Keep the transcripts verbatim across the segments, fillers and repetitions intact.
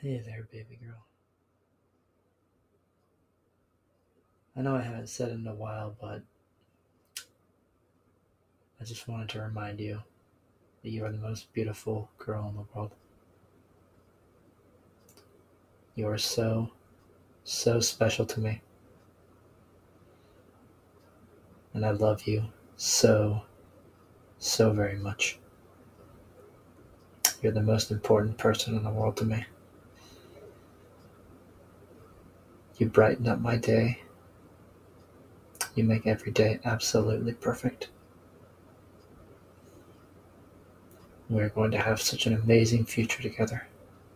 Hey there, baby girl. I know I haven't said it in a while, but I just wanted to remind you that you are the most beautiful girl in the world. You are so, so special to me. And I love you so, so very much. You're the most important person in the world to me. You brighten up my day. You make every day absolutely perfect. We're going to have such an amazing future together.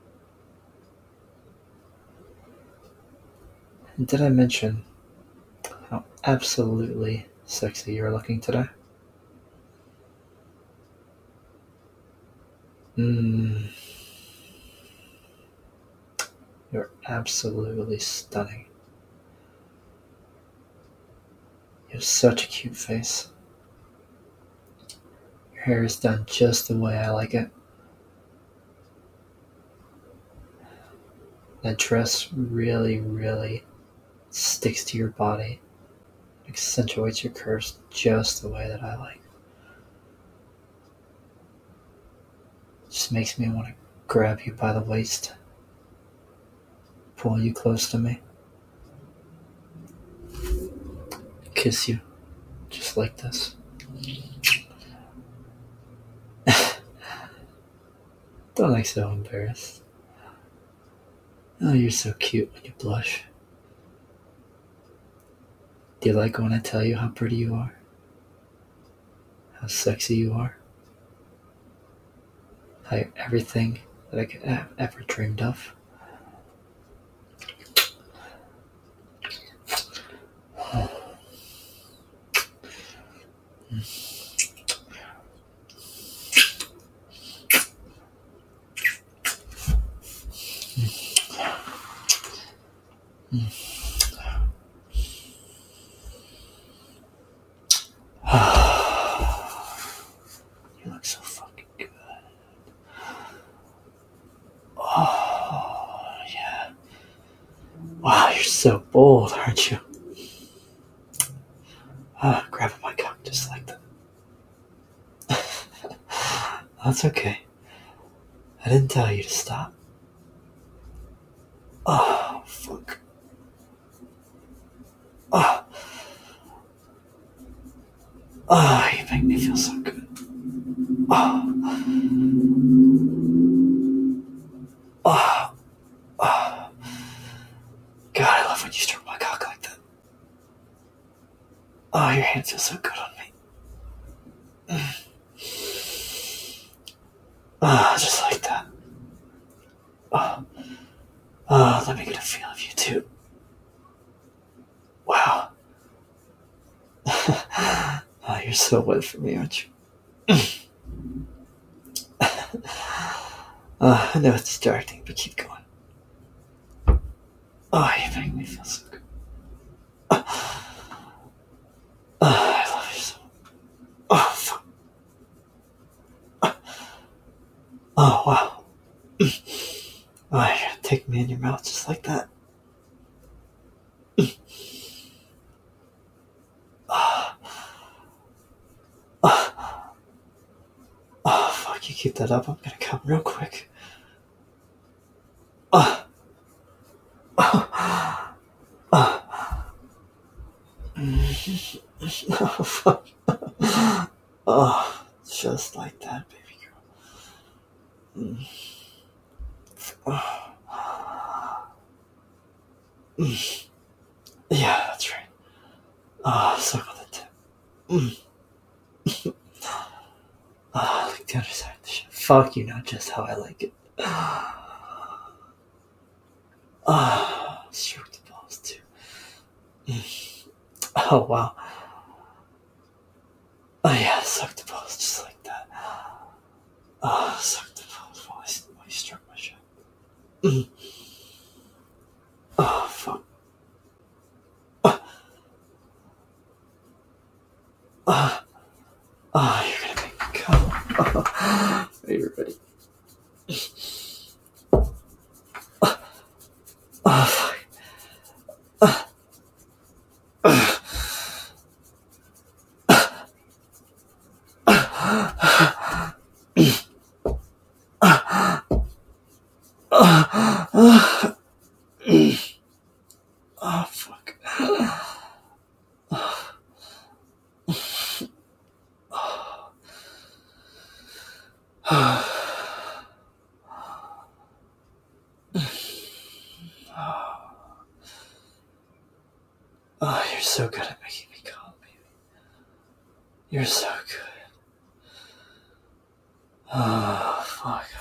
And did I mention how absolutely sexy you're looking today? Mmm. You're absolutely stunning. You have such a cute face. Your hair is done just the way I like it. That dress really, really sticks to your body, accentuates your curves just the way that I like. Just makes me want to grab you by the waist, pull you close to me, kiss you just like this. Don't act so embarrassed. Oh, you're so cute when you blush. Do you like when I tell you how pretty you are? How sexy you are? How you're everything that I could have ever dreamed of? You look so fucking good. Oh, yeah. Wow, you're so bold, aren't you? Ah, grabbing my cock just like that. That's okay. I didn't tell you to stop. Oh, fuck. Oh, oh, you make me feel so good. Oh, oh, oh. God, I love when you stroke my cock like that. Oh, your hand feels so good on me. Oh, just like that. Oh, oh, let me get a feel of you too. Wow. Oh, you're so wet for me, aren't you? Oh, I know it's distracting, but keep going. Oh, you make me feel so good. Oh, I love you so much. Oh, fuck. Oh, wow. Oh, you're gonna take me in your mouth just like that. Oh, oh, oh, fuck, you keep that up, I'm gonna come real quick. Oh, oh, oh. Oh, fuck. Oh, just like that, baby girl. Mm. Oh. Mm. Yeah, that's right. Oh, suck on the tip. Mm. Oh, like the other side of the shit. Fuck you, not just how I like it. Oh, stroke the balls too. Mm. Oh, wow. Oh, yeah, suck the balls just like that. Oh, suck the balls while, I, while you stroke my shit. Mm. Oh, fuck. Oh, oh, oh, you're gonna make me come. Oh, are you ready? Oh, fuck. Oh, you're so good at making me calm, baby. You're so good. Oh, fuck.